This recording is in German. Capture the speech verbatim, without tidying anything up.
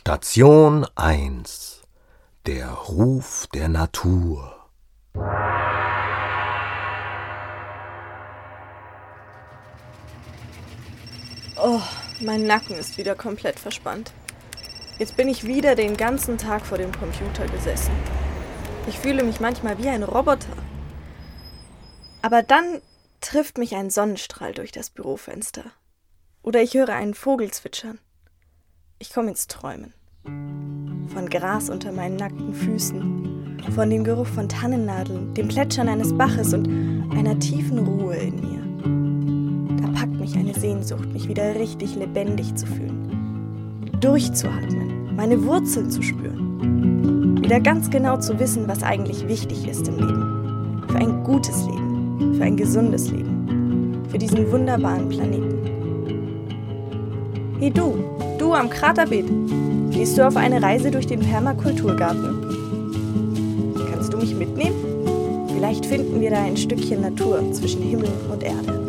Station eins. Der Ruf der Natur. Oh, mein Nacken ist wieder komplett verspannt. Jetzt bin ich wieder den ganzen Tag vor dem Computer gesessen. Ich fühle mich manchmal wie ein Roboter. Aber dann trifft mich ein Sonnenstrahl durch das Bürofenster. Oder ich höre einen Vogel zwitschern. Ich komme ins Träumen. Von Gras unter meinen nackten Füßen, von dem Geruch von Tannennadeln, dem Plätschern eines Baches und einer tiefen Ruhe in mir. Da packt mich eine Sehnsucht, mich wieder richtig lebendig zu fühlen. Durchzuatmen, meine Wurzeln zu spüren. Wieder ganz genau zu wissen, was eigentlich wichtig ist im Leben. Für ein gutes Leben, für ein gesundes Leben, für diesen wunderbaren Planeten. Hey du, du am Kraterbeet, gehst du auf eine Reise durch den Permakulturgarten? Kannst du mich mitnehmen? Vielleicht finden wir da ein Stückchen Natur zwischen Himmel und Erde.